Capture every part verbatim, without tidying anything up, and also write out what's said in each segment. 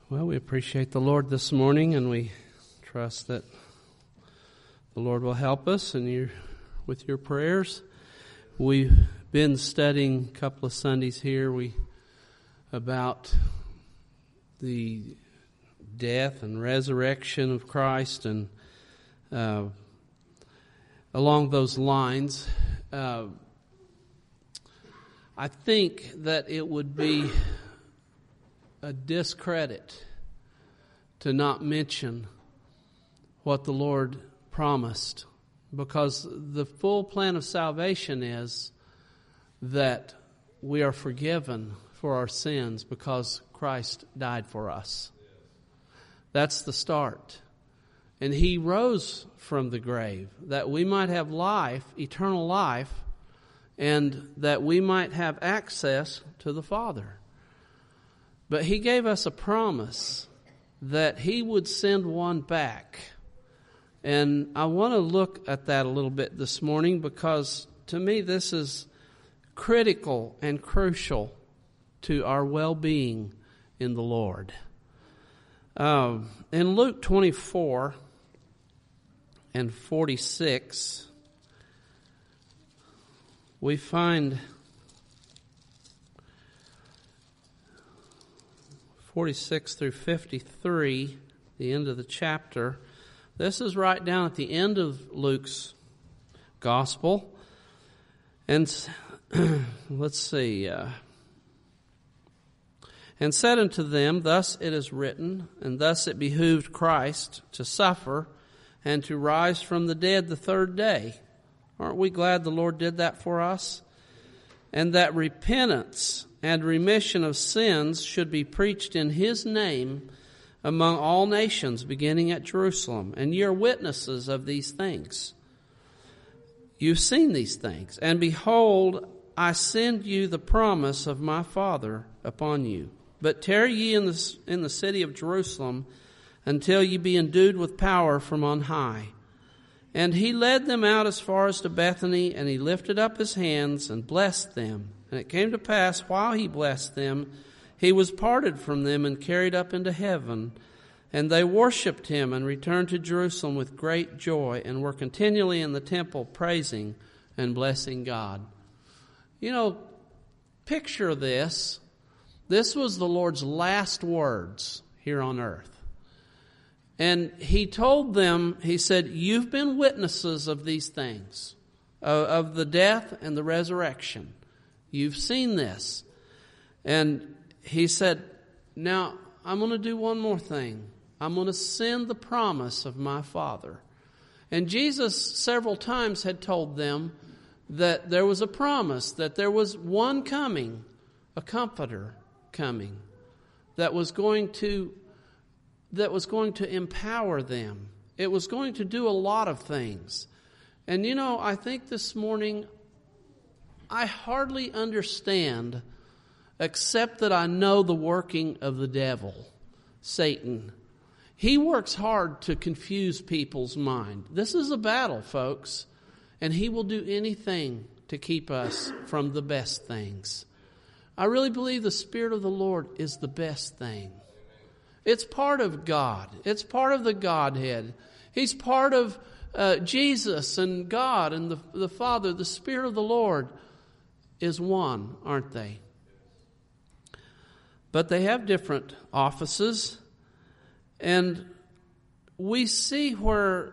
Well, we appreciate the Lord this morning, and we trust that the Lord will help us and you with your prayers. We've been studying a couple of Sundays here we about the death and resurrection of Christ, and uh, along those lines, uh, I think that it would be a discredit to not mention what the Lord promised, because the full plan of salvation is that we are forgiven for our sins because Christ died for us. That's the start. And He rose from the grave that we might have life, eternal life, and that we might have access to the Father. But He gave us a promise that He would send one back. And I want to look at that a little bit this morning, because to me this is critical and crucial to our well-being in the Lord. Um, in Luke twenty-four and forty-six, we find forty-six through fifty-three, the end of the chapter. This is right down at the end of Luke's gospel. And let's see. Uh, and said unto them, Thus it is written, and thus it behooved Christ to suffer and to rise from the dead the third day. Aren't we glad the Lord did that for us? And that repentance and remission of sins should be preached in His name among all nations, beginning at Jerusalem. And ye are witnesses of these things. You've seen these things. And behold, I send you the promise of my Father upon you. But tarry ye in the, in the city of Jerusalem until ye be endued with power from on high. And He led them out as far as to Bethany, and He lifted up His hands and blessed them. And it came to pass, while He blessed them, He was parted from them and carried up into heaven. And they worshipped Him and returned to Jerusalem with great joy, and were continually in the temple praising and blessing God. You know, picture this. This was the Lord's last words here on earth. And He told them, He said, you've been witnesses of these things, of, of the death and the resurrection. You've seen this. And He said, now I'm going to do one more thing. I'm going to send the promise of my Father. And Jesus several times had told them that there was a promise, that there was one coming, a comforter coming, that was going to that was going to empower them. It was going to do a lot of things. And you know, I think this morning, I hardly understand, except that I know the working of the devil, Satan. He works hard to confuse people's mind. This is a battle, folks, and he will do anything to keep us from the best things. I really believe the Spirit of the Lord is the best thing. It's part of God. It's part of the Godhead. He's part of uh, Jesus and God and the, the Father. The Spirit of the Lord is one, aren't they? But they have different offices. And we see where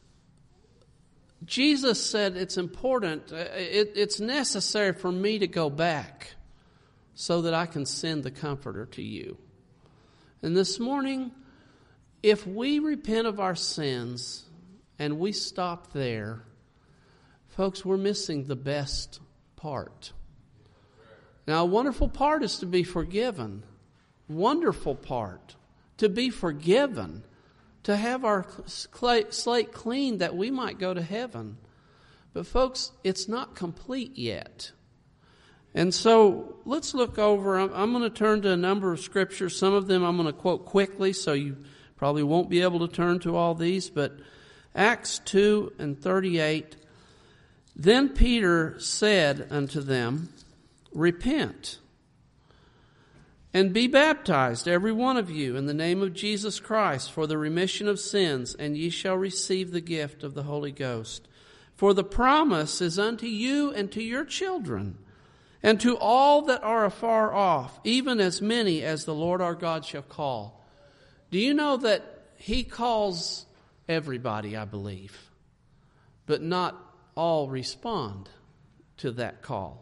Jesus said it's important, it, it's necessary for me to go back so that I can send the Comforter to you. And this morning, if we repent of our sins and we stop there, folks, we're missing the best part. Now, a wonderful part is to be forgiven. Wonderful part. To be forgiven. To have our slate clean that we might go to heaven. But folks, it's not complete yet. And so let's look over. I'm, I'm going to turn to a number of scriptures. Some of them I'm going to quote quickly, so you probably won't be able to turn to all these. But Acts two and thirty-eight. Then Peter said unto them, Repent And be baptized, every one of you, in the name of Jesus Christ for the remission of sins, and ye shall receive the gift of the Holy Ghost. For the promise is unto you and to your children, and to all that are afar off, even as many as the Lord our God shall call. Do you know that He calls everybody, I believe, but not all respond to that call?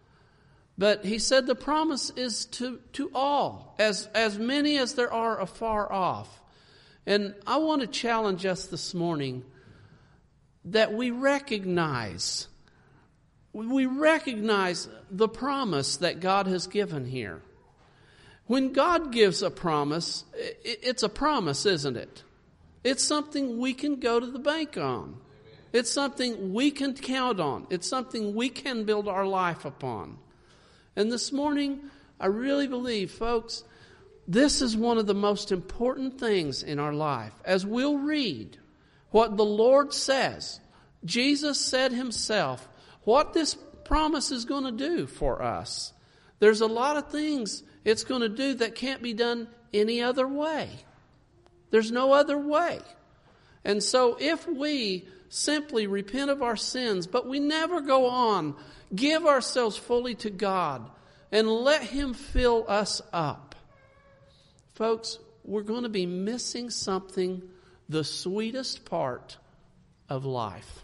But He said the promise is to, to all, as, as many as there are afar off. And I want to challenge us this morning that we recognize, we recognize the promise that God has given here. When God gives a promise, it's a promise, isn't it? It's something we can go to the bank on. It's something we can count on. It's something we can build our life upon. And this morning, I really believe, folks, this is one of the most important things in our life. As we'll read what the Lord says, Jesus said Himself, what this promise is going to do for us. There's a lot of things it's going to do that can't be done any other way. There's no other way. And so if we simply repent of our sins, but we never go on, give ourselves fully to God, and let Him fill us up, folks, we're going to be missing something, the sweetest part of life.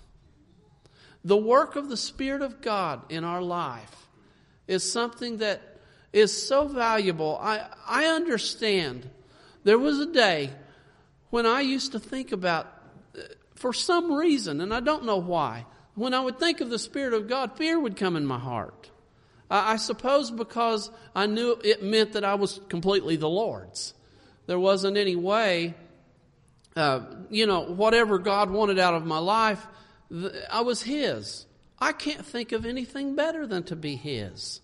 The work of the Spirit of God in our life is something that is so valuable. I, I understand. There was a day when I used to think about, for some reason, and I don't know why, when I would think of the Spirit of God, fear would come in my heart. I, I suppose because I knew it meant that I was completely the Lord's. There wasn't any way, uh, you know, whatever God wanted out of my life, th- I was His. I can't think of anything better than to be His.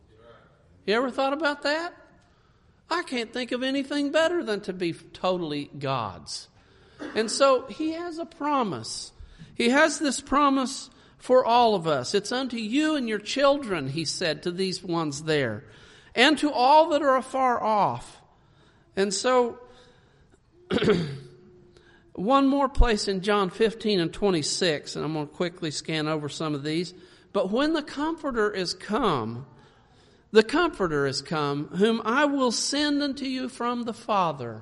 You ever thought about that? I can't think of anything better than to be totally God's. And so He has a promise. He has this promise for all of us. It's unto you and your children, He said to these ones there, and to all that are afar off. And so, one more place in John fifteen and twenty-six, and I'm going to quickly scan over some of these. But when the Comforter is come, the Comforter is come, whom I will send unto you from the Father,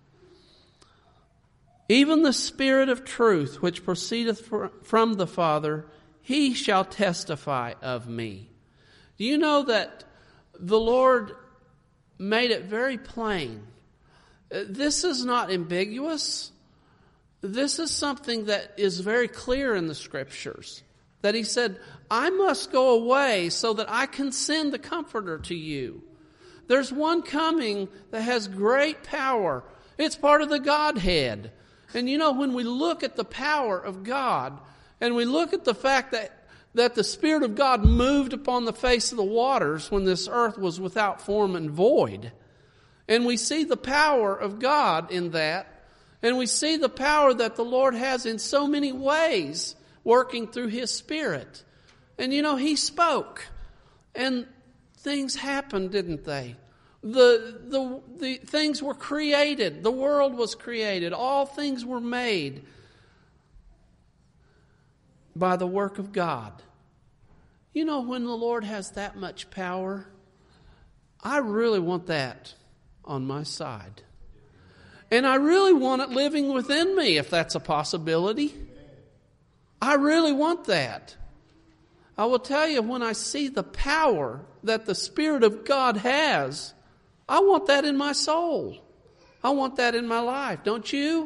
even the Spirit of truth, which proceedeth from the Father, He shall testify of me. Do you know that the Lord made it very plain? This is not ambiguous. This is something that is very clear in the Scriptures. That He said, I must go away so that I can send the Comforter to you. There's one coming that has great power. It's part of the Godhead. And you know, when we look at the power of God, and we look at the fact that, that the Spirit of God moved upon the face of the waters when this earth was without form and void, and we see the power of God in that, and we see the power that the Lord has in so many ways working through His Spirit. And you know, He spoke, and things happened, didn't they? The, the, the things were created. The world was created. All things were made by the work of God. You know, when the Lord has that much power, I really want that on my side. And I really want it living within me, if that's a possibility. I really want that. I will tell you, when I see the power that the Spirit of God has, I want that in my soul. I want that in my life. Don't you?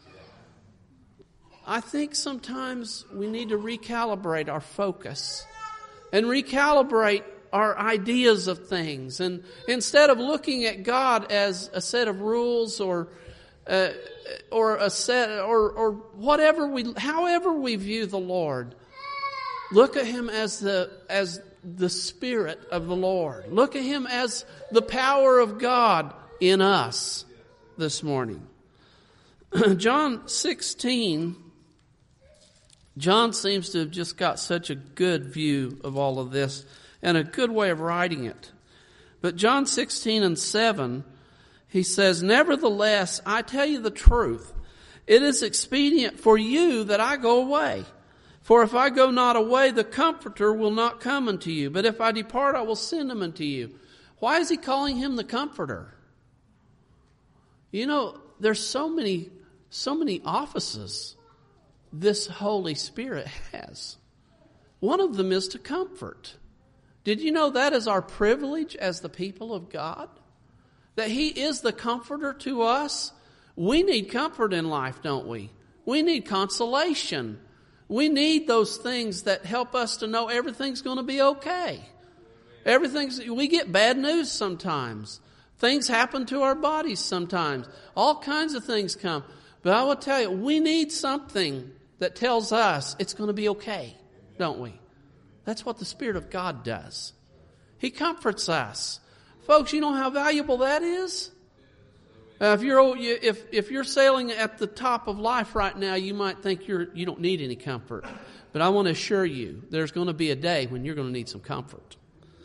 I think sometimes we need to recalibrate our focus and recalibrate our ideas of things. And instead of looking at God as a set of rules or uh, or a set or or whatever we, however we view the Lord, look at Him as the as the Spirit of the Lord. Look at Him as the power of God in us this morning. John sixteen, John seems to have just got such a good view of all of this and a good way of writing it. But John sixteen and seven, he says, "Nevertheless, I tell you the truth. It is expedient for you that I go away. For if I go not away, the Comforter will not come unto you. But if I depart, I will send him unto you." Why is he calling him the Comforter? You know, there's so many, so many offices this Holy Spirit has. One of them is to comfort. Did you know that is our privilege as the people of God? That he is the comforter to us? We need comfort in life, don't we? We need consolation. We need those things that help us to know everything's going to be okay. Everything's, we get bad news sometimes. Things happen to our bodies sometimes. All kinds of things come. But I will tell you, we need something that tells us it's going to be okay, don't we? That's what the Spirit of God does. He comforts us. Folks, you know how valuable that is? Uh, if you're if if you're sailing at the top of life right now, you might think you're you don't need any comfort. But I want to assure you, there's going to be a day when you're going to need some comfort.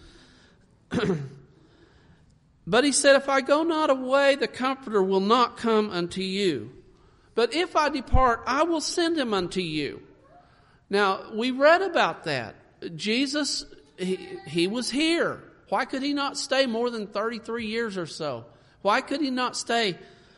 But he said, "If I go not away, the Comforter will not come unto you. But if I depart, I will send him unto you." Now, we read about that. Jesus, he, he was here. Why could he not stay more than thirty-three years or so? Why could he not stay?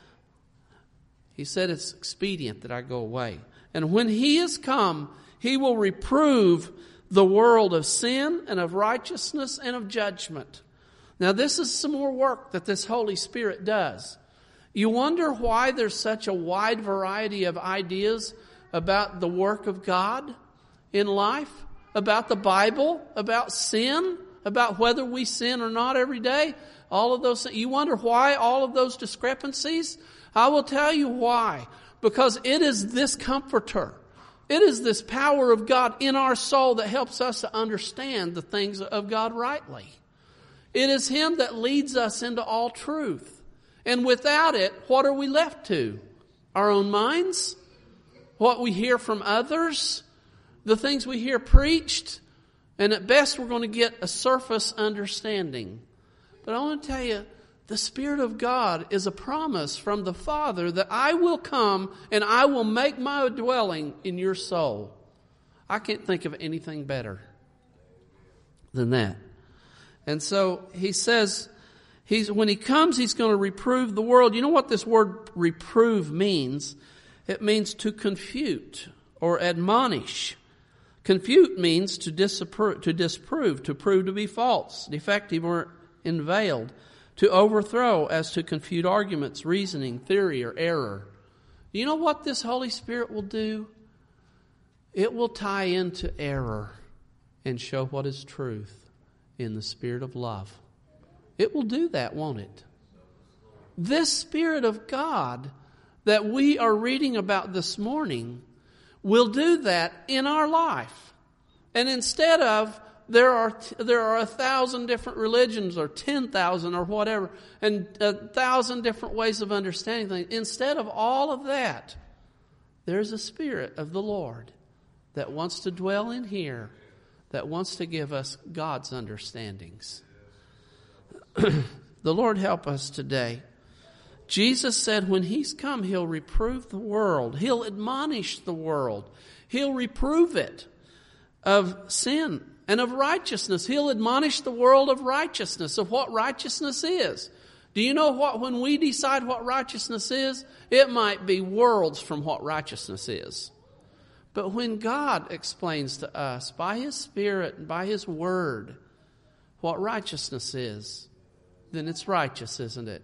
He said, "It's expedient that I go away. And when he is come, he will reprove the world of sin and of righteousness and of judgment." Now, this is some more work that this Holy Spirit does. You wonder why there's such a wide variety of ideas about the work of God in life, about the Bible, about sin, about whether we sin or not every day. All of those things. You wonder why all of those discrepancies? I will tell you why. Because it is this Comforter. It is this power of God in our soul that helps us to understand the things of God rightly. It is him that leads us into all truth. And without it, what are we left to? Our own minds? What we hear from others? The things we hear preached? And at best, we're going to get a surface understanding. But I want to tell you, the Spirit of God is a promise from the Father that I will come and I will make my dwelling in your soul. I can't think of anything better than that. And so he says, he's, when he comes, he's going to reprove the world. You know what this word reprove means? It means to confute or admonish. Confute means to disapprove, to disprove, to prove to be false, defective, or unveiled. To overthrow as to confute arguments, reasoning, theory, or error. You know what this Holy Spirit will do? It will tie into error and show what is truth in the spirit of love. It will do that, won't it? This Spirit of God that we are reading about this morning will do that in our life. And instead of There are there are a thousand different religions, or ten thousand, or whatever, and a thousand different ways of understanding things. Instead of all of that, there's a Spirit of the Lord that wants to dwell in here, that wants to give us God's understandings. The Lord help us today. Jesus said when he's come, he'll reprove the world. He'll admonish the world. He'll reprove it of sin and of righteousness. He'll admonish the world of righteousness, of what righteousness is. Do you know what, when we decide what righteousness is, it might be worlds from what righteousness is. But when God explains to us by His Spirit and by His Word what righteousness is, then it's righteous, isn't it?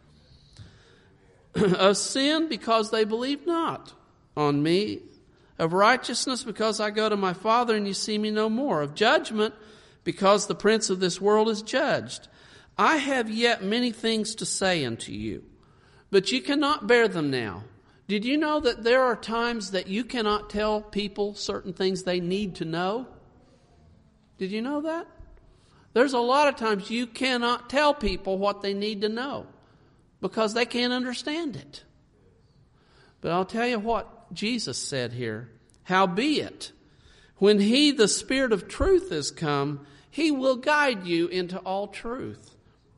Of sin, because they believe not on me. Of righteousness, because I go to my Father and you see me no more. Of judgment, because the prince of this world is judged. I have yet many things to say unto you, but you cannot bear them now. Did you know that there are times that you cannot tell people certain things they need to know? Did you know that? There's a lot of times you cannot tell people what they need to know because they can't understand it. But I'll tell you what Jesus said here. Howbeit, when He, the Spirit of truth, is come, He will guide you into all truth.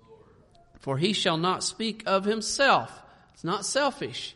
For he shall not speak of himself. It's not selfish.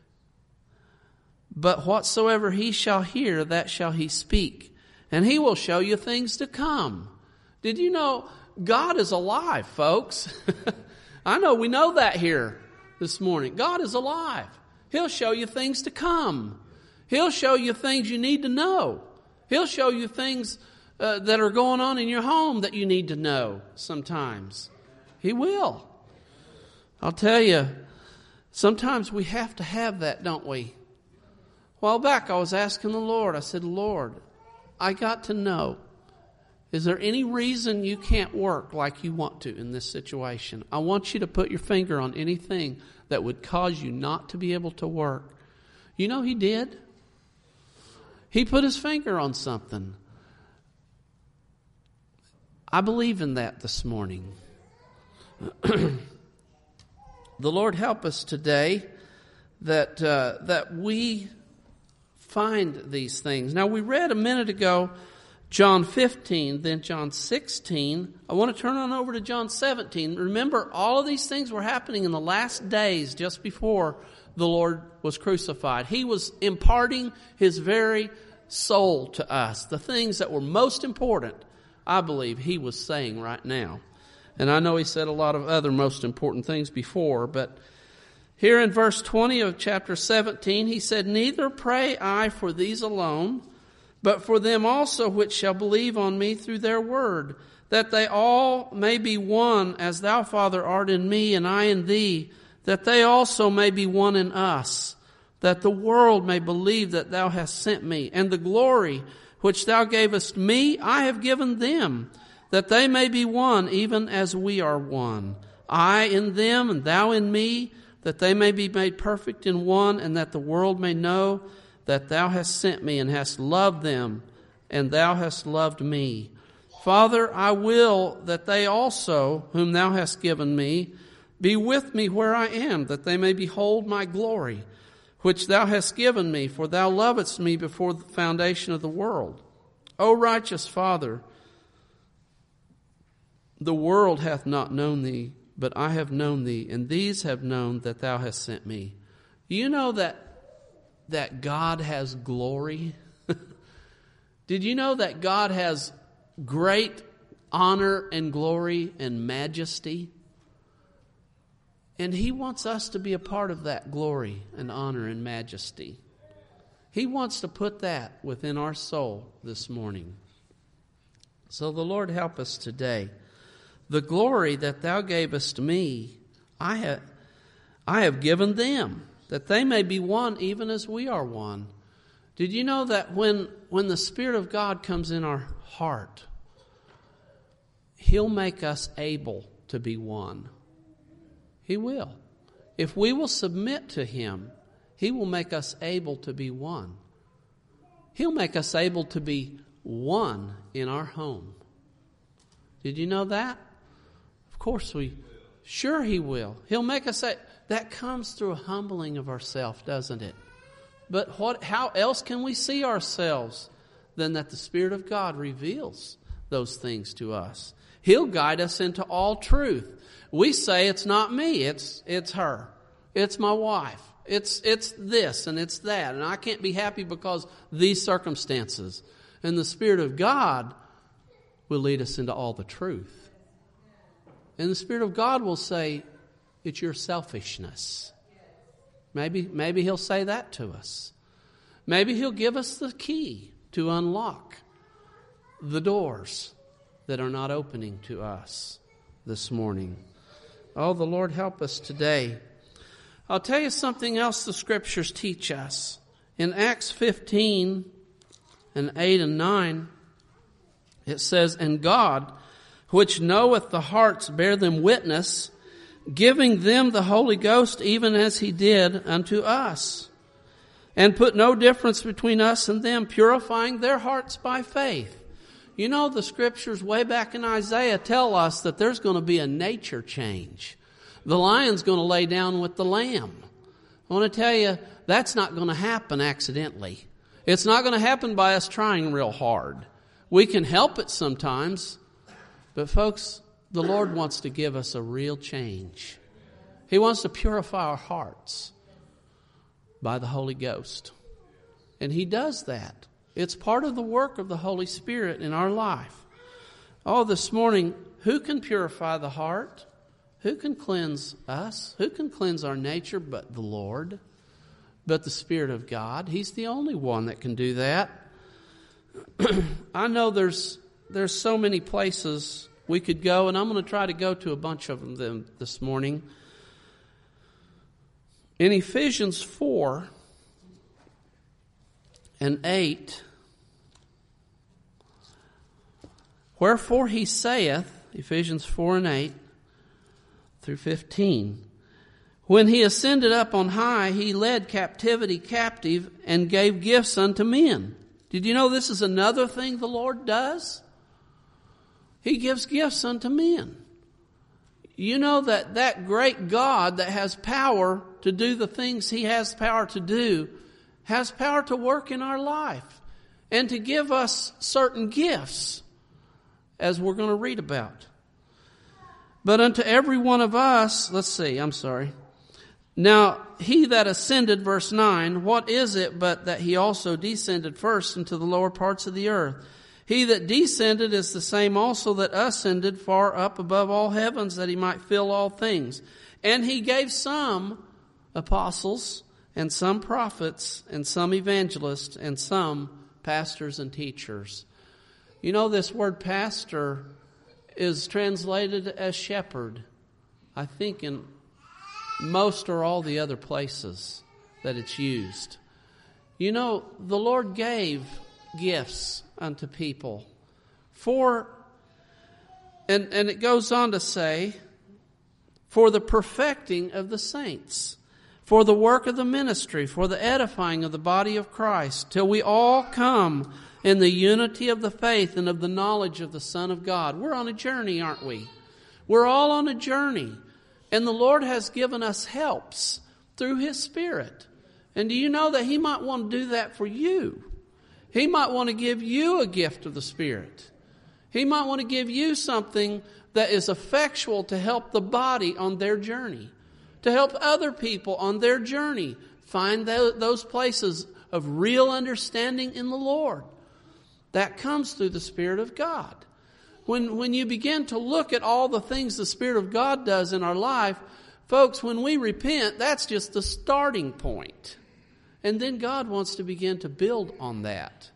But whatsoever he shall hear, that shall he speak. And he will show you things to come. Did you know God is alive, folks? I know we know that here this morning. God is alive. He'll show you things to come. He'll show you things you need to know. He'll show you things uh, that are going on in your home that you need to know sometimes. He will. I'll tell you, sometimes we have to have that, don't we? A while back I was asking the Lord, I said, Lord, I got to know, is there any reason you can't work like you want to in this situation? I want you to put your finger on anything that would cause you not to be able to work. You know he did. He put his finger on something. I believe in that this morning. The Lord help us today that uh, that we find these things. Now we read a minute ago John fifteen, then John sixteen. I want to turn on over to John seventeen. Remember, all of these things were happening in the last days just before the Lord was crucified. He was imparting his very soul to us. The things that were most important, I believe he was saying right now. And I know he said a lot of other most important things before, but here in verse twenty of chapter seventeen, he said, Neither pray I for these alone, but for them also which shall believe on me through their word, that they all may be one, as thou, Father, art in me, and I in thee, that they also may be one in us, that the world may believe that thou hast sent me, and the glory which thou gavest me, I have given them, that they may be one, even as we are one. I in them, and thou in me, that they may be made perfect in one, and that the world may know that thou hast sent me, and hast loved them, and thou hast loved me. Father, I will that they also, whom thou hast given me, be with me where I am, that they may behold my glory, which thou hast given me, for thou lovedst me before the foundation of the world. O righteous Father, the world hath not known thee, but I have known thee, and these have known that thou hast sent me. You know that that God has glory? Did you know that God has great honor and glory and majesty? And he wants us to be a part of that glory and honor and majesty. He wants to put that within our soul this morning. So the Lord help us today. The glory that thou gavest me, I have, I have given them, that they may be one even as we are one. Did you know that when, when the Spirit of God comes in our heart, he'll make us able to be one? He will. If we will submit to him, he will make us able to be one. He'll make us able to be one in our home. Did you know that? Of course we, sure he will. He'll make us say, that comes through a humbling of ourselves, doesn't it? But what? How else can we see ourselves than that the Spirit of God reveals those things to us? He'll guide us into all truth. We say it's not me, it's it's her. It's my wife. It's it's this and it's that. And I can't be happy because these circumstances. And the Spirit of God will lead us into all the truth. And the Spirit of God will say, it's your selfishness. Maybe, maybe he'll say that to us. Maybe he'll give us the key to unlock the doors that are not opening to us this morning. Oh, the Lord help us today. I'll tell you something else the Scriptures teach us. In Acts fifteen and eight and nine, it says, And God, which knoweth the hearts, bear them witness, giving them the Holy Ghost, even as he did unto us, and put no difference between us and them, purifying their hearts by faith. You know, the Scriptures way back in Isaiah tell us that there's going to be a nature change. The lion's going to lay down with the lamb. I want to tell you, that's not going to happen accidentally. It's not going to happen by us trying real hard. We can help it sometimes, but folks, the Lord wants to give us a real change. He wants to purify our hearts by the Holy Ghost. And He does that. It's part of the work of the Holy Spirit in our life. Oh, this morning, who can purify the heart? Who can cleanse us? Who can cleanse our nature but the Lord? But the Spirit of God. He's the only one that can do that. I know there's there's so many places we could go, and I'm going to try to go to a bunch of them this morning. In Ephesians four and eight, wherefore he saith, Ephesians four and eight through fifteen, when he ascended up on high, he led captivity captive and gave gifts unto men. Did you know this is another thing the Lord does? He gives gifts unto men. You know that that great God that has power to do the things He has power to do, has power to work in our life and to give us certain gifts, as we're going to read about. But unto every one of us, let's see, I'm sorry. Now, he that ascended, verse nine, what is it but that he also descended first into the lower parts of the earth? He that descended is the same also that ascended far up above all heavens, that he might fill all things. And he gave some apostles, and some prophets, and some evangelists, and some pastors and teachers. You know, this word pastor is translated as shepherd, I think in most or all the other places that it's used. You know, the Lord gave gifts unto people for, and, and it goes on to say, for the perfecting of the saints, for the work of the ministry, for the edifying of the body of Christ, till we all come in the unity of the faith and of the knowledge of the Son of God. We're on a journey, aren't we? We're all on a journey. And the Lord has given us helps through His Spirit. And do you know that He might want to do that for you? He might want to give you a gift of the Spirit. He might want to give you something that is effectual to help the body on their journey, to help other people on their journey find those places of real understanding in the Lord. That comes through the Spirit of God. When, when you begin to look at all the things the Spirit of God does in our life, folks, when we repent, that's just the starting point. And then God wants to begin to build on that.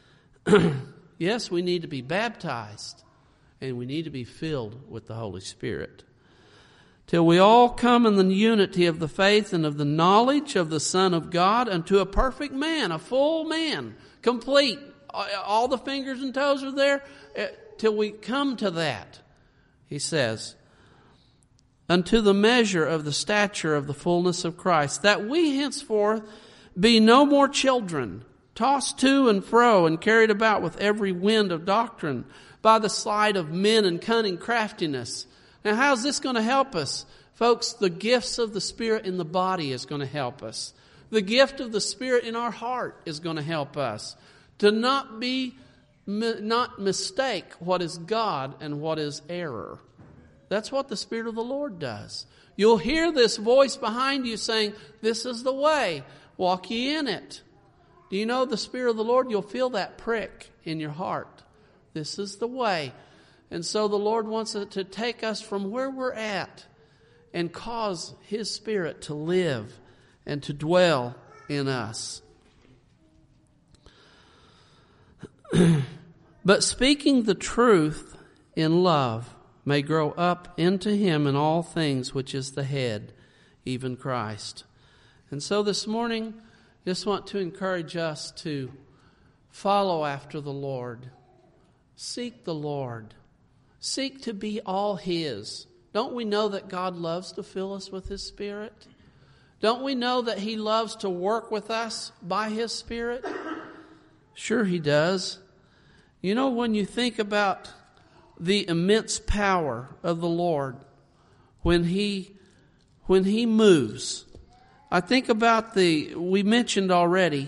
Yes, we need to be baptized, and we need to be filled with the Holy Spirit. Till we all come in the unity of the faith and of the knowledge of the Son of God, unto a perfect man, a full man, complete. All the fingers and toes are there. Till we come to that, he says, unto the measure of the stature of the fullness of Christ, that we henceforth be no more children, tossed to and fro and carried about with every wind of doctrine, by the sleight of men and cunning craftiness. Now, how's this going to help us? Folks, the gifts of the Spirit in the body is going to help us. The gift of the Spirit in our heart is going to help us. To not be not mistake what is God and what is error. That's what the Spirit of the Lord does. You'll hear this voice behind you saying, this is the way, walk ye in it. Do you know the Spirit of the Lord? You'll feel that prick in your heart. This is the way. And so the Lord wants to take us from where we're at and cause His Spirit to live and to dwell in us. But speaking the truth in love may grow up into Him in all things, which is the head, even Christ. And so this morning, just want to encourage us to follow after the Lord. Seek the Lord. Seek to be all His. Don't we know that God loves to fill us with His Spirit? Don't we know that He loves to work with us by His Spirit? Sure He does. You know, when you think about the immense power of the Lord, when He, when He moves, I think about the, we mentioned already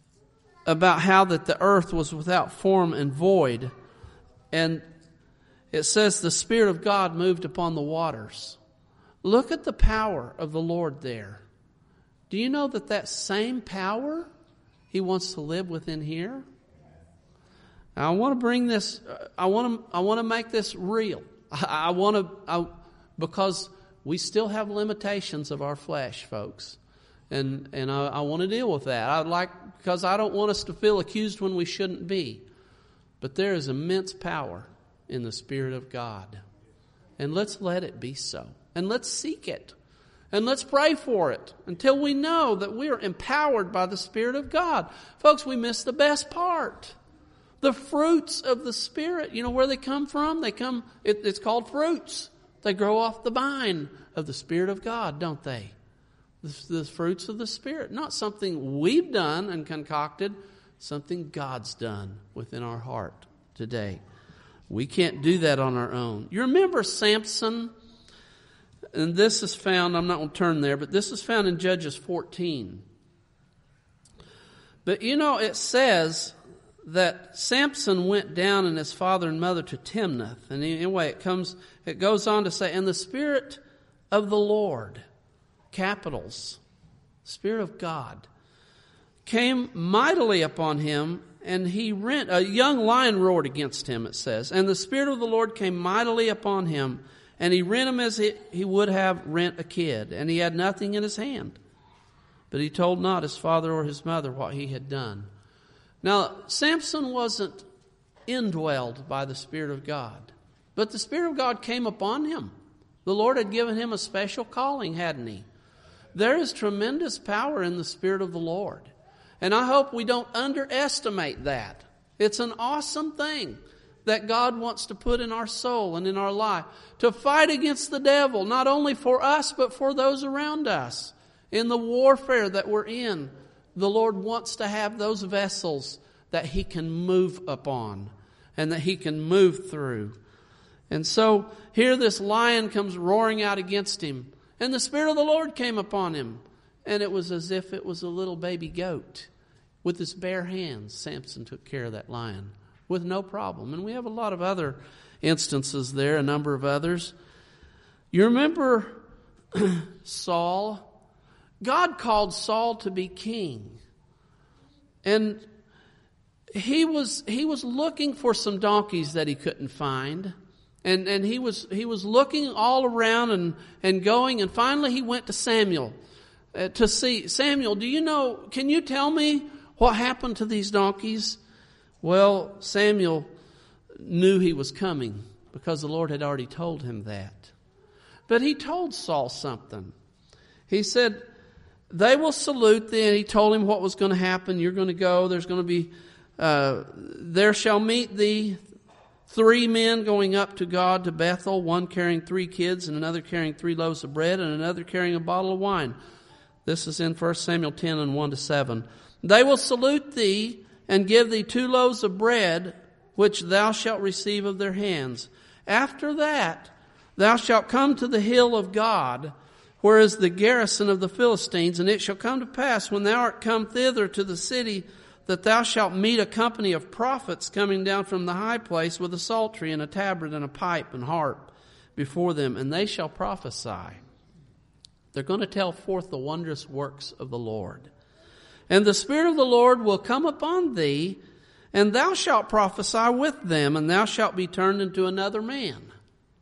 about how that the earth was without form and void. And, it says the Spirit of God moved upon the waters. Look at the power of the Lord there. Do you know that that same power He wants to live within here? Now, I want to bring this, I want to, I want to make this real. I, I want to, I, because we still have limitations of our flesh, folks. And and I, I want to deal with that. I'd like, because I don't want us to feel accused when we shouldn't be. But there is immense power in the Spirit of God. And let's let it be so. And let's seek it. And let's pray for it until we know that we are empowered by the Spirit of God. Folks, we miss the best part. The fruits of the Spirit. You know where they come from? They come, it, it's called fruits. They grow off the vine of the Spirit of God, don't they? The, the fruits of the Spirit. Not something we've done and concocted. Something God's done within our heart today. We can't do that on our own. You remember Samson? And this is found, I'm not going to turn there, but this is found in Judges fourteen. But you know, it says that Samson went down and his father and mother to Timnath. And anyway, it comes, it goes on to say, and the Spirit of the Lord, capitals, Spirit of God, came mightily upon him, and he rent, a young lion roared against him, it says. And the Spirit of the Lord came mightily upon him, and he rent him as he, he would have rent a kid, and he had nothing in his hand. But he told not his father or his mother what he had done. Now, Samson wasn't indwelled by the Spirit of God, but the Spirit of God came upon him. The Lord had given him a special calling, hadn't He? There is tremendous power in the Spirit of the Lord. And I hope we don't underestimate that. It's an awesome thing that God wants to put in our soul and in our life to fight against the devil, not only for us, but for those around us. In the warfare that we're in, the Lord wants to have those vessels that He can move upon and that He can move through. And so here this lion comes roaring out against him, and the Spirit of the Lord came upon him. And it was as if it was a little baby goat. With his bare hands, Samson took care of that lion with no problem. And we have a lot of other instances there, a number of others. You remember Saul? God called Saul to be king. And he was he was looking for some donkeys that he couldn't find. And and he was he was looking all around and, and going, and finally he went to Samuel uh, to see, Samuel, do you know, can you tell me what happened to these donkeys? Well, Samuel knew he was coming because the Lord had already told him that. But he told Saul something. He said, they will salute thee, and he told him what was going to happen. You're going to go, there's going to be, uh, there shall meet thee three men going up to God to Bethel, one carrying three kids, and another carrying three loaves of bread, and another carrying a bottle of wine. This is in First Samuel ten and one to seven. They will salute thee and give thee two loaves of bread, which thou shalt receive of their hands. After that, thou shalt come to the hill of God, where is the garrison of the Philistines, and it shall come to pass, when thou art come thither to the city, that thou shalt meet a company of prophets coming down from the high place with a psaltery and a tabret and a pipe and harp before them, and they shall prophesy. They're going to tell forth the wondrous works of the Lord. And the Spirit of the Lord will come upon thee, and thou shalt prophesy with them, and thou shalt be turned into another man.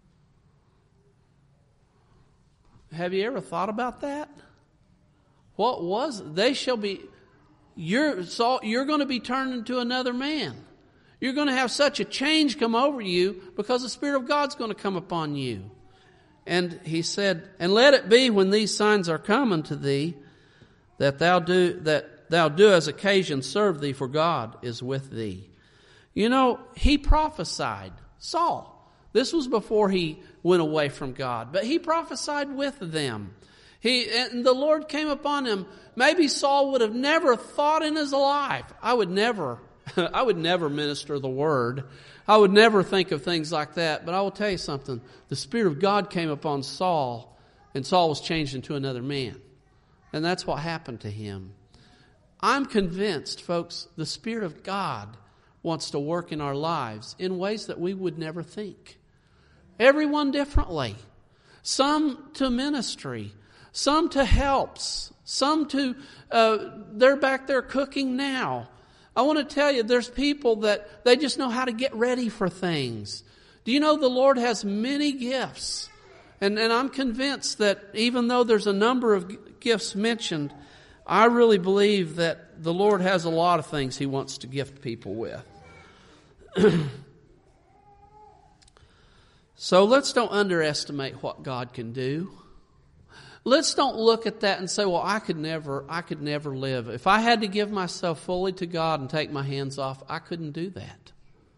Have you ever thought about that? What was it? They shall be, you're, you're going to be turned into another man. You're going to have such a change come over you because the Spirit of God's going to come upon you. And he said, and let it be when these signs are come unto thee, that thou do, that thou do as occasion serve thee, for God is with thee. You know, he prophesied, Saul. This was before he went away from God, but he prophesied with them. He, and the Lord came upon him. Maybe Saul would have never thought in his life, I would never, I would never minister the word. I would never think of things like that. But I will tell you something. The Spirit of God came upon Saul, and Saul was changed into another man. And that's what happened to him. I'm convinced, folks, the Spirit of God wants to work in our lives in ways that we would never think. Everyone differently. Some to ministry. Some to helps. Some to, uh, they're back there cooking now. I want to tell you, there's people that they just know how to get ready for things. Do you know the Lord has many gifts? And, and I'm convinced that even though there's a number of gifts mentioned, I really believe that the Lord has a lot of things He wants to gift people with. So let's don't underestimate what God can do. Let's don't look at that and say, well, I could never, I could never live. If I had to give myself fully to God and take my hands off, I couldn't do that.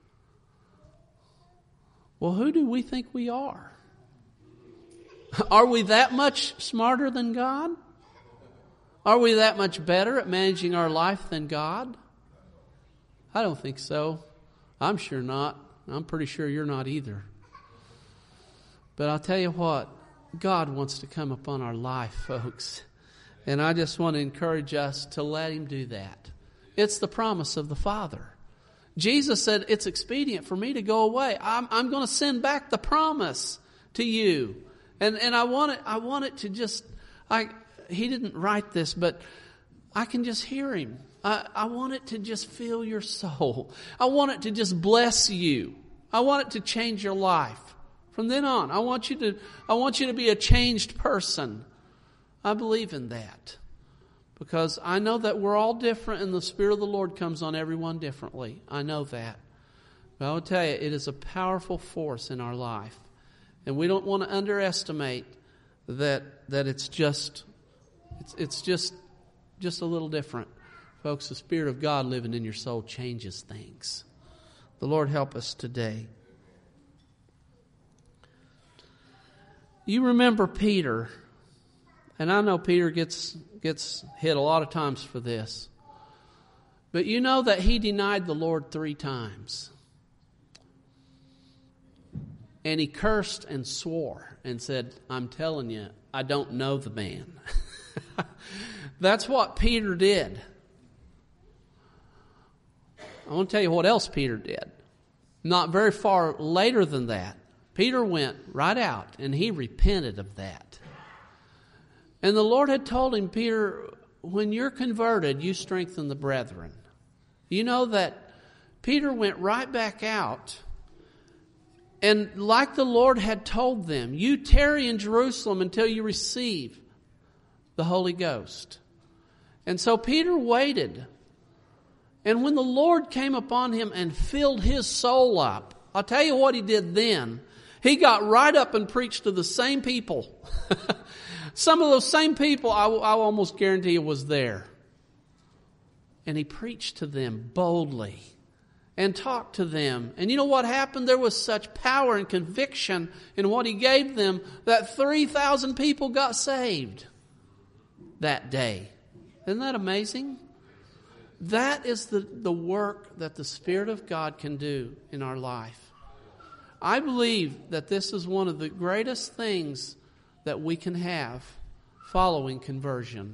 Well, who do we think we are? Are we that much smarter than God? Are we that much better at managing our life than God? I don't think so. I'm sure not. I'm pretty sure you're not either. But I'll tell you what, God wants to come upon our life, folks. And I just want to encourage us to let Him do that. It's the promise of the Father. Jesus said, it's expedient for me to go away. I'm, I'm going to send back the promise to you. And and I want it, I want it to just, I He didn't write this, but I can just hear Him. I, I want it to just fill your soul. I want it to just bless you. I want it to change your life. From then on, I want you to, I want you to be a changed person. I believe in that. Because I know that we're all different and the Spirit of the Lord comes on everyone differently. I know that. But I will tell you, it is a powerful force in our life. And we don't want to underestimate that that it's just it's it's just just a little different. Folks, the Spirit of God living in your soul changes things. The Lord help us today. You remember Peter, and I know Peter gets gets hit a lot of times for this. But you know that he denied the Lord three times. And he cursed and swore and said, I'm telling you, I don't know the man. That's what Peter did. I want to tell you what else Peter did. Not very far later than that, Peter went right out and he repented of that. And the Lord had told him, Peter, when you're converted, you strengthen the brethren. You know that Peter went right back out. And like the Lord had told them, you tarry in Jerusalem until you receive the Holy Ghost. And so Peter waited. And when the Lord came upon him and filled his soul up, I'll tell you what he did then. He got right up and preached to the same people. Some of those same people, I, I almost guarantee you, was there. And he preached to them boldly and talked to them. And you know what happened? There was such power and conviction in what he gave them that three thousand people got saved that day. Isn't that amazing? That is the, the work that the Spirit of God can do in our life. I believe that this is one of the greatest things that we can have following conversion.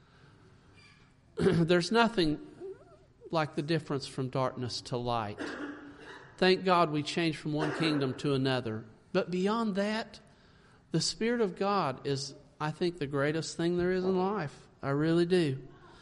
There's nothing like the difference from darkness to light. Thank God we changed from one kingdom to another. But beyond that, the Spirit of God is, I think, the greatest thing there is in life. I really do.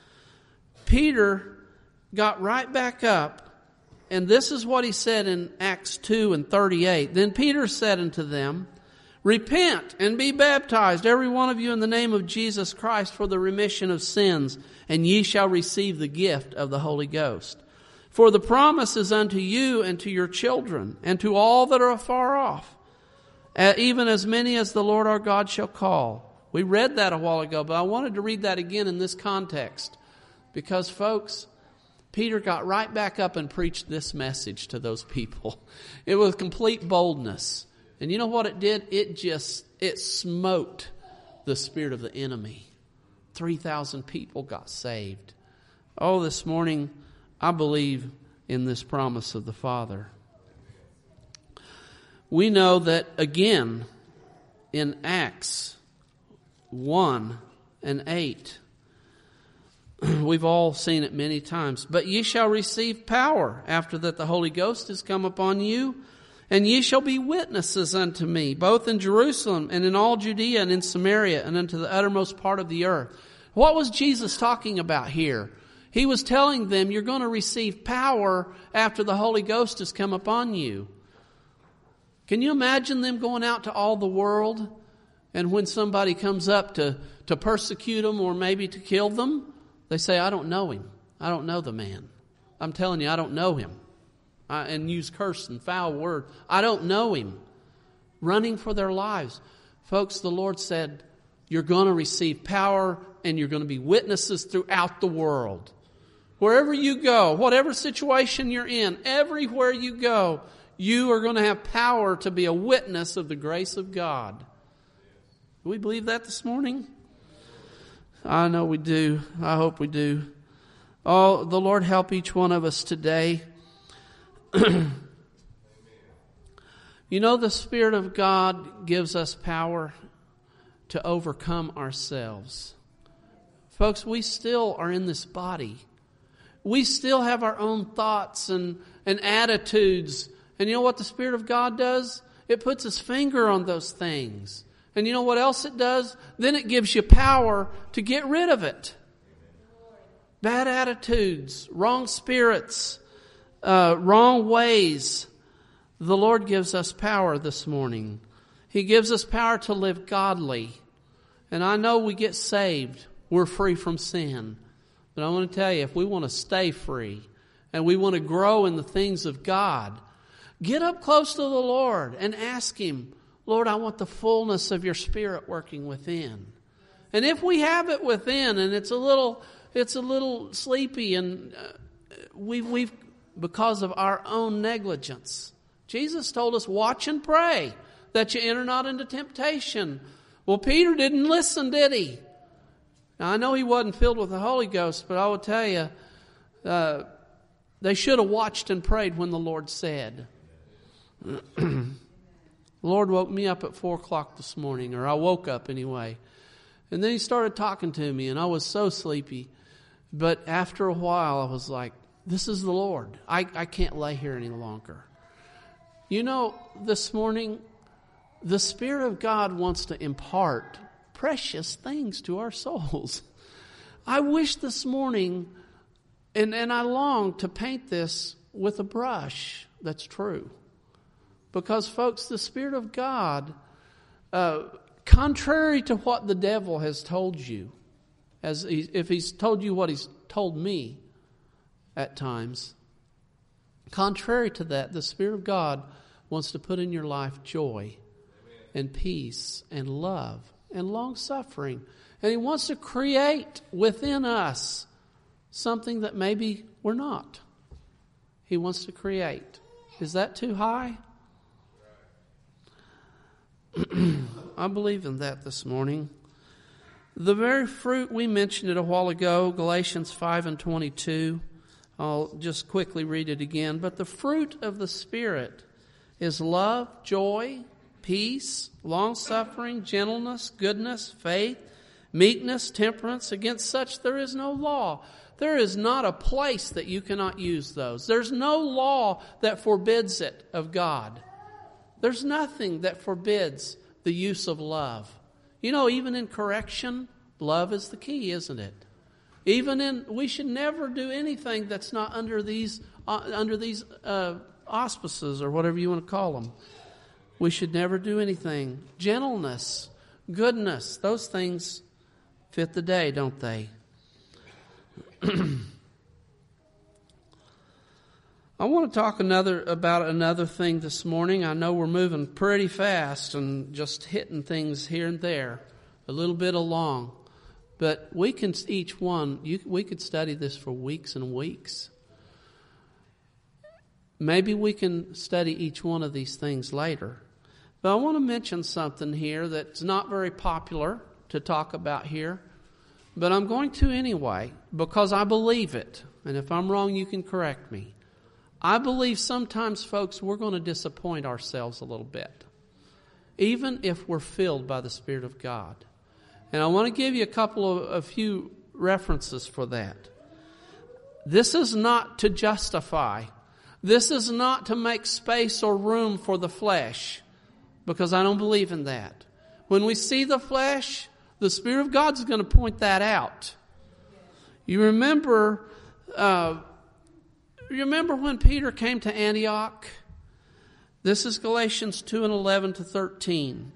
Peter got right back up, and this is what he said in Acts two and thirty-eight. Then Peter said unto them, repent and be baptized, every one of you, in the name of Jesus Christ for the remission of sins, and ye shall receive the gift of the Holy Ghost. For the promise is unto you and to your children, and to all that are afar off, even as many as the Lord our God shall call. We read that a while ago, but I wanted to read that again in this context. Because, folks, Peter got right back up and preached this message to those people. It was complete boldness. And you know what it did? It just, it smote the spirit of the enemy. three thousand people got saved. Oh, this morning, I believe in this promise of the Father. We know that, again, in Acts one and eight, we've all seen it many times. But ye shall receive power after that the Holy Ghost is come upon you, And ye shall be witnesses unto me, both in Jerusalem and in all Judea and in Samaria and unto the uttermost part of the earth. What was Jesus talking about here? He was telling them, you're going to receive power after the Holy Ghost has come upon you. Can you imagine them going out to all the world, and when somebody comes up to, to persecute them or maybe to kill them, they say, I don't know him. I don't know the man. I'm telling you, I don't know him. I, and use curse and foul word. I don't know him. Running for their lives. Folks, the Lord said, you're going to receive power and you're going to be witnesses throughout the world. Wherever you go, whatever situation you're in, everywhere you go, you are going to have power to be a witness of the grace of God. Do we believe that this morning? I know we do. I hope we do. Oh, the Lord help each one of us today. You know, the Spirit of God gives us power to overcome ourselves. Folks, we still are in this body. We still have our own thoughts and, and attitudes. And you know what the Spirit of God does? It puts His finger on those things. And you know what else it does? Then it gives you power to get rid of it. Bad attitudes, wrong spirits, uh, wrong ways. The Lord gives us power this morning. He gives us power to live godly. And I know we get saved. We're free from sin. But I want to tell you, if we want to stay free and we want to grow in the things of God, get up close to the Lord and ask Him, Lord, I want the fullness of your Spirit working within. And if we have it within and it's a little, it's a little sleepy and uh, we, we've, because of our own negligence, Jesus told us, watch and pray that you enter not into temptation. Well, Peter didn't listen, did he? Now, I know he wasn't filled with the Holy Ghost, but I will tell you, uh, they should have watched and prayed when the Lord said. The Lord woke me up at four o'clock this morning, or I woke up anyway. And then He started talking to me, and I was so sleepy. But after a while, I was like, this is the Lord. I, I can't lay here any longer. You know, this morning, the Spirit of God wants to impart precious things to our souls. I wish this morning, and, and I long to paint this with a brush that's true. Because, folks, the Spirit of God, uh, contrary to what the devil has told you, as he, if he's told you what he's told me at times, contrary to that, the Spirit of God wants to put in your life joy and peace and love and long-suffering. And He wants to create within us something that maybe we're not. He wants to create. Is that too high? I believe in that this morning. The very fruit, we mentioned it a while ago, Galatians five and twenty-two. I'll just quickly read it again. But the fruit of the Spirit is love, joy, peace, long-suffering, gentleness, goodness, faith, meekness, temperance. Against such there is no law. There is not a place that you cannot use those. There's no law that forbids it of God. There's nothing that forbids the use of love. You know, even in correction, love is the key, isn't it? Even in, we should never do anything that's not under these uh, under these uh, auspices or whatever you want to call them. We should never do anything. Gentleness, goodness, those things fit the day, don't they? I want to talk another about another thing this morning. I know we're moving pretty fast and just hitting things here and there, a little bit along. But we can, each one, you, we could study this for weeks and weeks. Maybe we can study each one of these things later. But I want to mention something here that's not very popular to talk about here. But I'm going to anyway, because I believe it. And if I'm wrong, you can correct me. I believe sometimes, folks, we're going to disappoint ourselves a little bit, even if we're filled by the Spirit of God. And I want to give you a couple of a few references for that. This is not to justify. This is not to make space or room for the flesh, because I don't believe in that. When we see the flesh, the Spirit of God is going to point that out. You remember, uh, you remember when Peter came to Antioch? This is Galatians two and eleven to thirteen.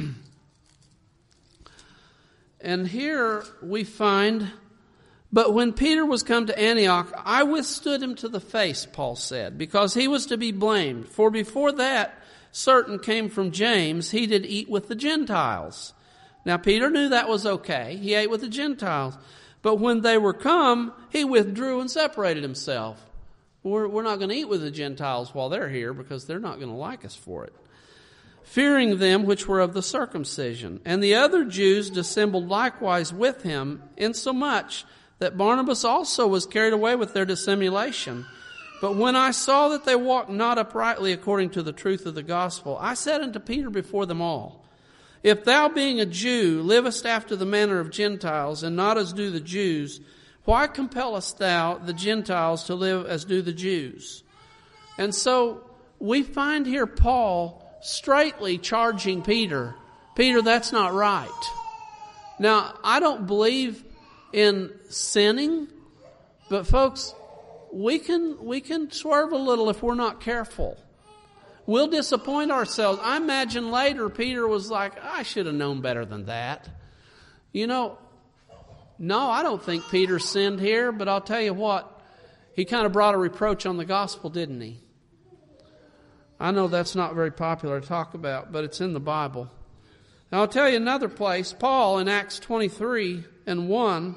And here we find, but when Peter was come to Antioch, I withstood him to the face, Paul said, because he was to be blamed. For before that certain came from James, he did eat with the Gentiles. Now Peter knew that was okay. He ate with the Gentiles. But when they were come, he withdrew and separated himself. We're, we're not going to eat with the Gentiles while they're here, because they're not going to like us for it. Fearing them which were of the circumcision. And the other Jews dissembled likewise with him, insomuch that Barnabas also was carried away with their dissimulation. But when I saw that they walked not uprightly according to the truth of the gospel, I said unto Peter before them all, If thou, being a Jew, livest after the manner of Gentiles, and not as do the Jews, why compellest thou the Gentiles to live as do the Jews? And so we find here Paul straightly charging Peter, Peter, that's not right. Now, I don't believe in sinning, but folks, we can we can swerve a little if we're not careful. We'll disappoint ourselves. I imagine later Peter was like, I should have known better than that. You know, no, I don't think Peter sinned here, but I'll tell you what, he kind of brought a reproach on the gospel, didn't he? I know that's not very popular to talk about, but it's in the Bible. Now I'll tell you another place. Paul in Acts twenty-three and one,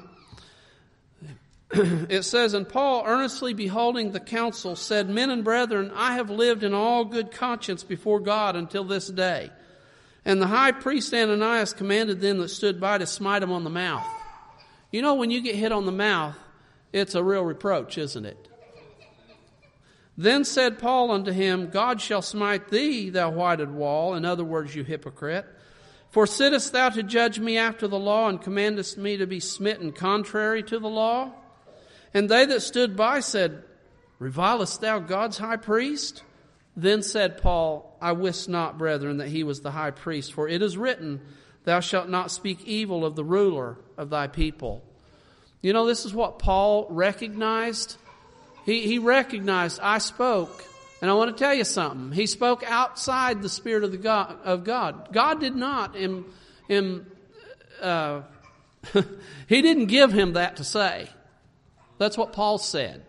it says, And Paul, earnestly beholding the council, said, Men and brethren, I have lived in all good conscience before God until this day. And the high priest Ananias commanded them that stood by to smite him on the mouth. You know, when you get hit on the mouth, it's a real reproach, isn't it? Then said Paul unto him, God shall smite thee, thou whited wall, in other words, you hypocrite. For sittest thou to judge me after the law, and commandest me to be smitten contrary to the law? And they that stood by said, Revilest thou God's high priest? Then said Paul, I wist not, brethren, that he was the high priest, for it is written, Thou shalt not speak evil of the ruler of thy people. You know, this is what Paul recognized. He, he recognized, I spoke, and I want to tell you something. He spoke outside the Spirit of the God. Of God. God did not, in, in, uh, he didn't give him that to say. That's what Paul said.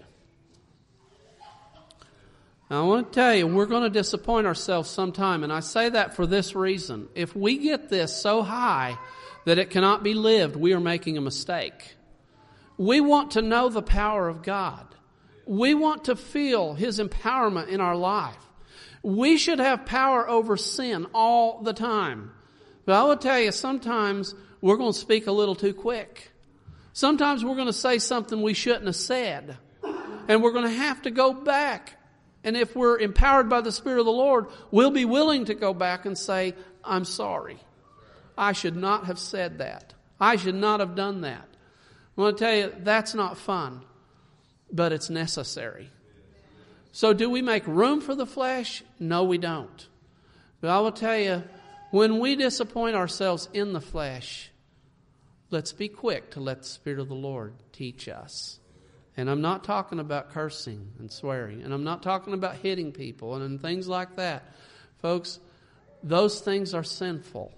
Now, I want to tell you, we're going to disappoint ourselves sometime, and I say that for this reason. If we get this so high that it cannot be lived, we are making a mistake. We want to know the power of God. We want to feel His empowerment in our life. We should have power over sin all the time. But I will tell you, sometimes we're going to speak a little too quick. Sometimes we're going to say something we shouldn't have said. And we're going to have to go back. And if we're empowered by the Spirit of the Lord, we'll be willing to go back and say, I'm sorry. I should not have said that. I should not have done that. I want to tell you, that's not fun. But it's necessary. So do we make room for the flesh? No, we don't. But I will tell you, when we disappoint ourselves in the flesh, let's be quick to let the Spirit of the Lord teach us. And I'm not talking about cursing and swearing. And I'm not talking about hitting people and, and things like that. Folks, those things are sinful.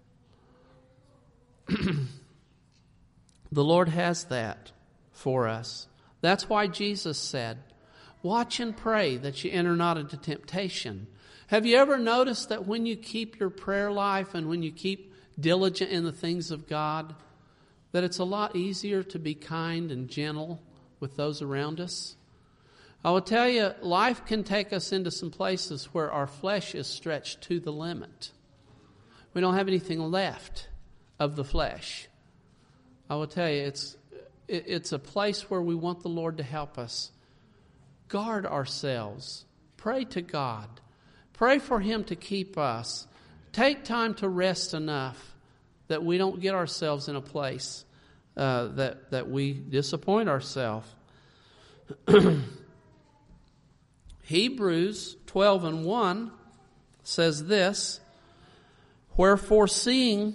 The Lord has that for us. That's why Jesus said, watch and pray that you enter not into temptation. Have you ever noticed that when you keep your prayer life and when you keep diligent in the things of God, that it's a lot easier to be kind and gentle with those around us? I will tell you, life can take us into some places where our flesh is stretched to the limit. We don't have anything left of the flesh. I will tell you, it's It's a place where we want the Lord to help us. Guard ourselves. Pray to God. Pray for Him to keep us. Take time to rest enough that we don't get ourselves in a place uh, that, that we disappoint ourselves. Hebrews twelve and one says this, wherefore seeing,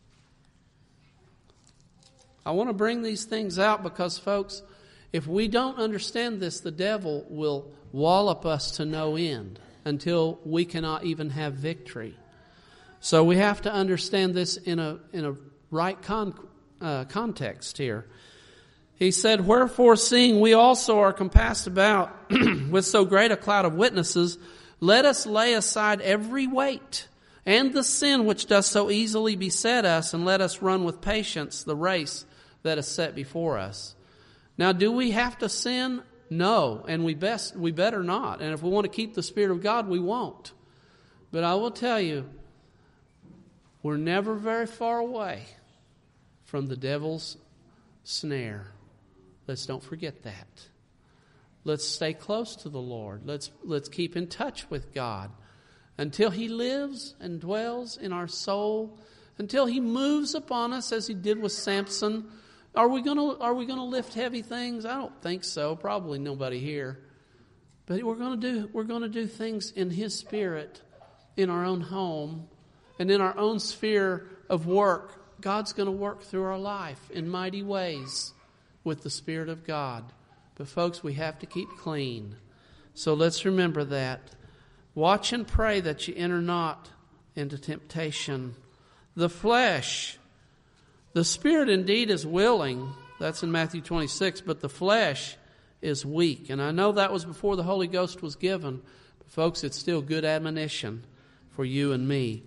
I want to bring these things out because, folks, if we don't understand this, the devil will wallop us to no end until we cannot even have victory. So we have to understand this in a in a right con, uh, context here. He said, wherefore seeing we also are compassed about with so great a cloud of witnesses, let us lay aside every weight and the sin which does so easily beset us, and let us run with patience the race that is set before us. Now, do we have to sin? No, and we best we better not. And if we want to keep the Spirit of God, we won't. But I will tell you, we're never very far away from the devil's snare. Let's don't forget that. Let's stay close to the Lord. Let's let's keep in touch with God until He lives and dwells in our soul, until He moves upon us as He did with Samson. Are we gonna are we gonna lift heavy things? I don't think so. Probably nobody here. But we're gonna do we're gonna do things in His Spirit, in our own home, and in our own sphere of work. God's gonna work through our life in mighty ways with the Spirit of God. But folks, we have to keep clean. So let's remember that. Watch and pray that you enter not into temptation. The flesh, the spirit indeed is willing. That's in Matthew twenty-six. But the flesh is weak. And I know that was before the Holy Ghost was given. But folks, it's still good admonition for you and me.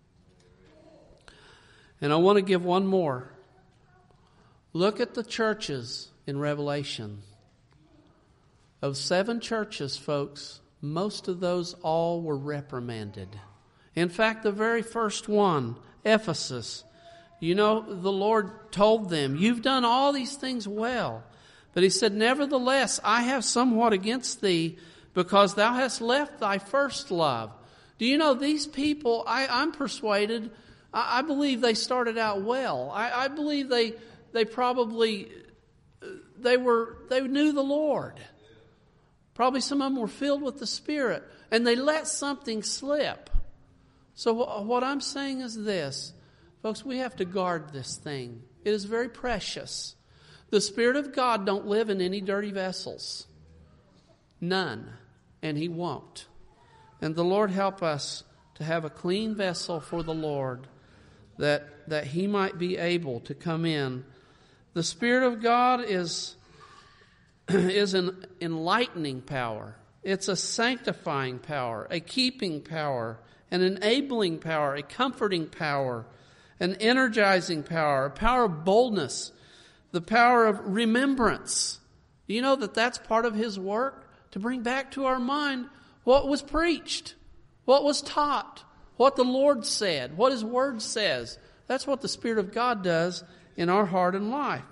And I want to give one more. Look at the churches in Revelation. Of seven churches, folks, most of those all were reprimanded. In fact, the very first one, Ephesus, you know, the Lord told them, you've done all these things well. But He said, nevertheless, I have somewhat against thee, because thou hast left thy first love. Do you know, these people, I, I'm persuaded, I, I believe they started out well. I, I believe they... They probably, they were, they knew the Lord. Probably some of them were filled with the Spirit. And they let something slip. So what I'm saying is this. Folks, we have to guard this thing. It is very precious. The Spirit of God don't live in any dirty vessels. None. And He won't. And the Lord help us to have a clean vessel for the Lord, that, that He might be able to come in. The Spirit of God is, is an enlightening power. It's a sanctifying power, a keeping power, an enabling power, a comforting power, an energizing power, a power of boldness, the power of remembrance. Do you know that that's part of His work? To bring back to our mind what was preached, what was taught, what the Lord said, what His Word says. That's what the Spirit of God does in our heart and life.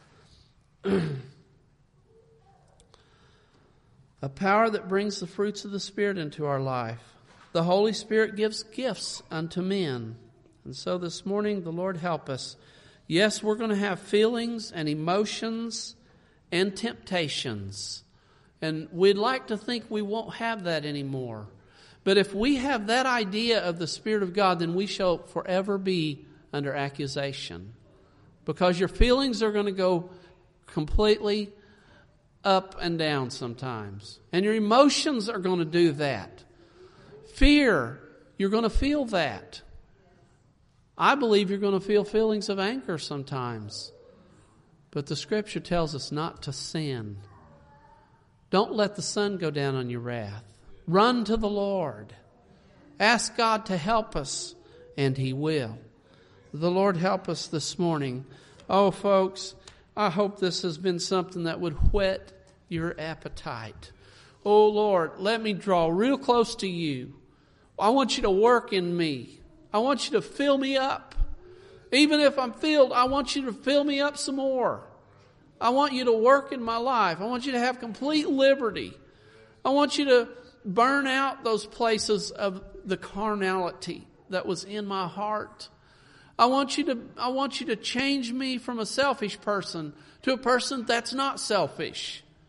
A power that brings the fruits of the Spirit into our life. The Holy Spirit gives gifts unto men. And so this morning, the Lord help us. Yes, we're going to have feelings and emotions and temptations. And we'd like to think we won't have that anymore. But if we have that idea of the Spirit of God, then we shall forever be under accusation. Because your feelings are going to go completely up and down sometimes. And your emotions are going to do that. Fear, you're going to feel that. I believe you're going to feel feelings of anger sometimes. But the Scripture tells us not to sin. Don't let the sun go down on your wrath. Run to the Lord. Ask God to help us, and He will. The Lord help us this morning. Oh, folks, I hope this has been something that would whet your appetite. Oh, Lord, let me draw real close to You. I want You to work in me. I want You to fill me up. Even if I'm filled, I want You to fill me up some more. I want You to work in my life. I want You to have complete liberty. I want You to burn out those places of the carnality that was in my heart. I want you to, I want you to change me from a selfish person to a person that's not selfish.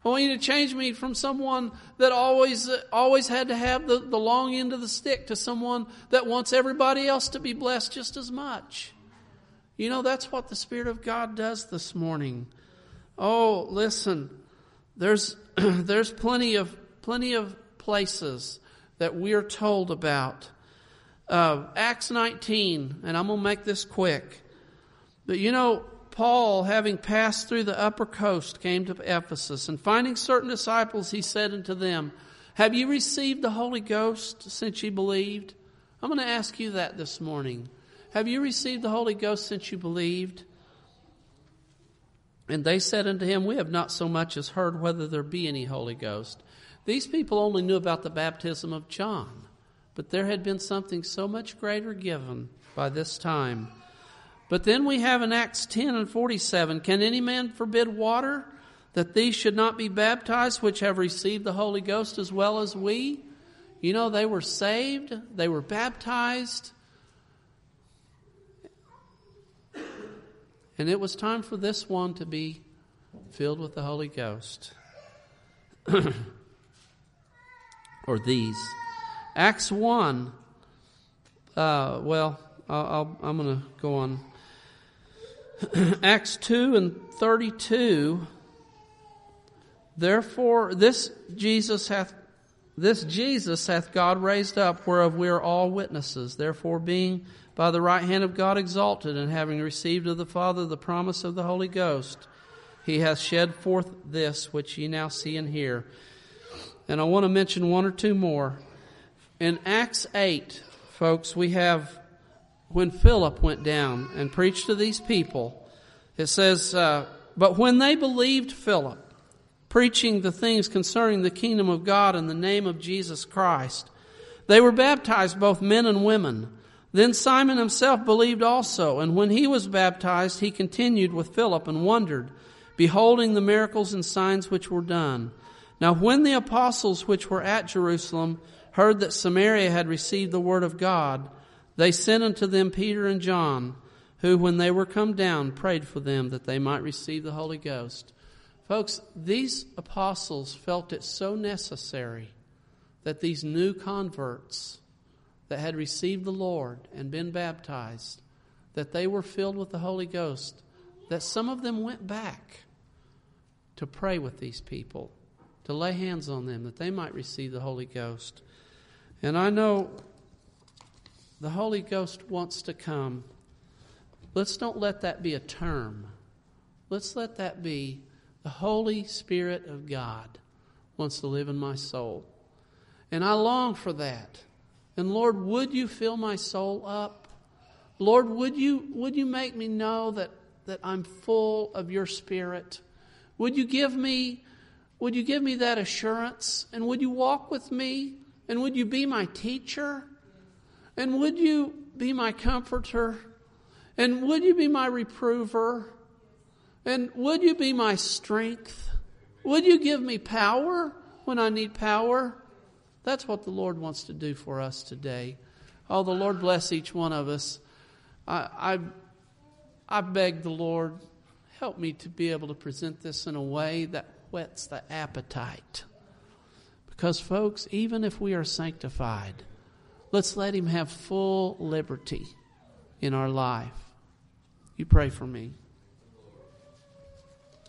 I want you to change me from someone that always uh, always had to have the, the long end of the stick to someone that wants everybody else to be blessed just as much. You know, that's what the Spirit of God does this morning. Oh, listen, there's there's plenty of plenty of places that we are told about. Uh, Acts nineteen, and I'm going to make this quick. But you know, Paul, having passed through the upper coast, came to Ephesus, and finding certain disciples, he said unto them, have you received the Holy Ghost since you believed? I'm going to ask you that this morning. Have you received the Holy Ghost since you believed? And they said unto him, we have not so much as heard whether there be any Holy Ghost. These people only knew about the baptism of John, but there had been something so much greater given by this time. But then we have in Acts ten and forty-seven, can any man forbid water, that these should not be baptized, which have received the Holy Ghost as well as we? You know, they were saved, they were baptized, and it was time for this one to be filled with the Holy Ghost. Or these. Acts one, uh, well, I'll, I'll, I'm going to go on. Acts two and thirty-two. Therefore, this Jesus hath this Jesus hath God raised up, whereof we are all witnesses. Therefore, being by the right hand of God exalted, and having received of the Father the promise of the Holy Ghost, he hath shed forth this which ye now see and hear. And I want to mention one or two more. In Acts eight, folks, we have when Philip went down and preached to these people, it says, uh, but when they believed Philip, preaching the things concerning the kingdom of God in the name of Jesus Christ, they were baptized, both men and women. Then Simon himself believed also, and when he was baptized, he continued with Philip and wondered, beholding the miracles and signs which were done. Now when the apostles which were at Jerusalem heard that Samaria had received the word of God, they sent unto them Peter and John, who, when they were come down, prayed for them that they might receive the Holy Ghost. Folks, these apostles felt it so necessary that these new converts that had received the Lord and been baptized, that they were filled with the Holy Ghost, that some of them went back to pray with these people, to lay hands on them, that they might receive the Holy Ghost. And I know the Holy Ghost wants to come. Let's don't let that be a term. Let's let that be the Holy Spirit of God wants to live in my soul. And I long for that. And Lord, would you fill my soul up? Lord, would you would you make me know that, that I'm full of your Spirit? Would you give me would you give me that assurance? And would you walk with me? And would you be my teacher? And would you be my comforter? And would you be my reprover? And would you be my strength? Would you give me power when I need power? That's what the Lord wants to do for us today. Oh, the Lord bless each one of us. I, I, I beg the Lord, help me to be able to present this in a way that whets the appetite. Because, folks, even if we are sanctified, let's let Him have full liberty in our life. You pray for me.